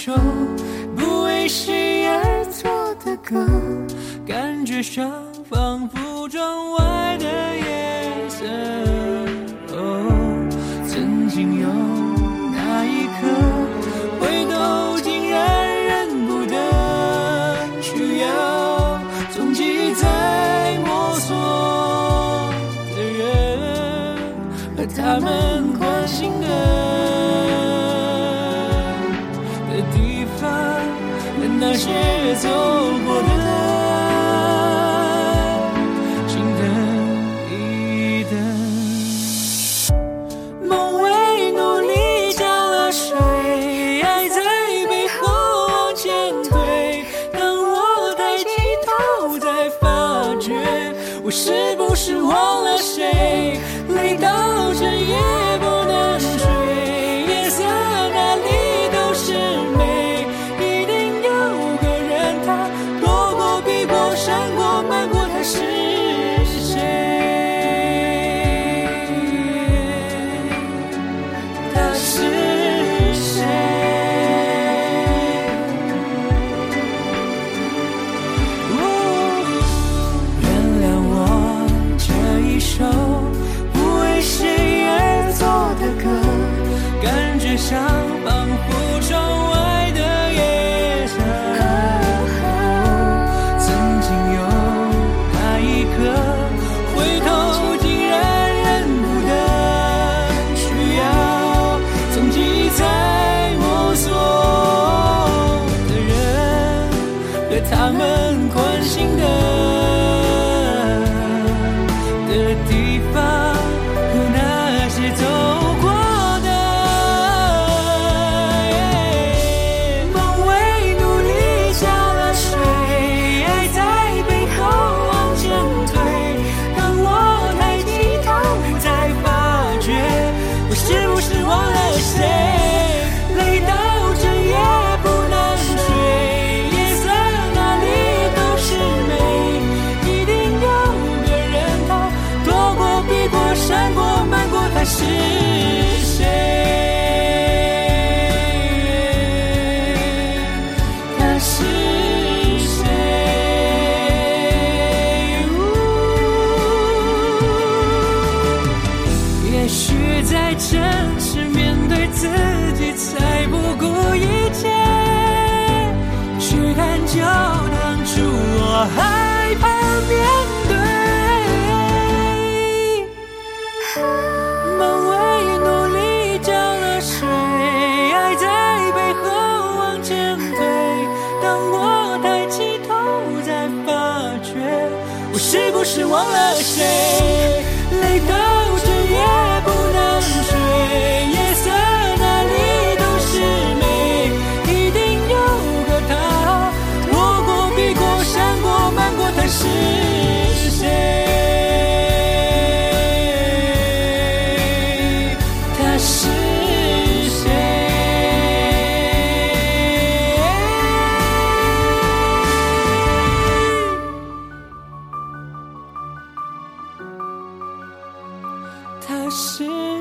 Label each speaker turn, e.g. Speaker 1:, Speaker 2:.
Speaker 1: 首不为谁而作的歌，感觉上仿佛窗外的夜色。曾经有那一刻，回头竟然认不得，需要从记在摸索的人，和他们关心的地方，和那些走过的心等一等。梦为努力浇了水，爱在背后往前推，当我抬起头才发觉，我是不是忘了谁，累到整夜不能睡，夜色哪里都是美，一定有个人他躲过避过闪过瞒过，他是谁，他是谁。原谅我这一首不为谁而作的歌，感觉上仿佛窗外的夜色。曾经有那一刻，回头竟然认不得，需要从记在摸索的人，和他们关心的地方，和那些走过的。梦为努力浇了水，爱在背后往前推，当我抬起头才发觉，我是不是忘了谁，累到整夜不能睡，夜色哪里都是美，一定有个人他躲过避过闪过瞒过，他是谁，他是谁。也许在城市面对自己才不顾一切，去探究当初我害怕面对。梦为努力浇了水，爱在背后往前推，当我抬起头才发觉，我是不是忘了谁，累到整夜不能睡，夜色哪里都是美，一定有个他躲过避过闪过瞒过，他是谁，他是谁。他是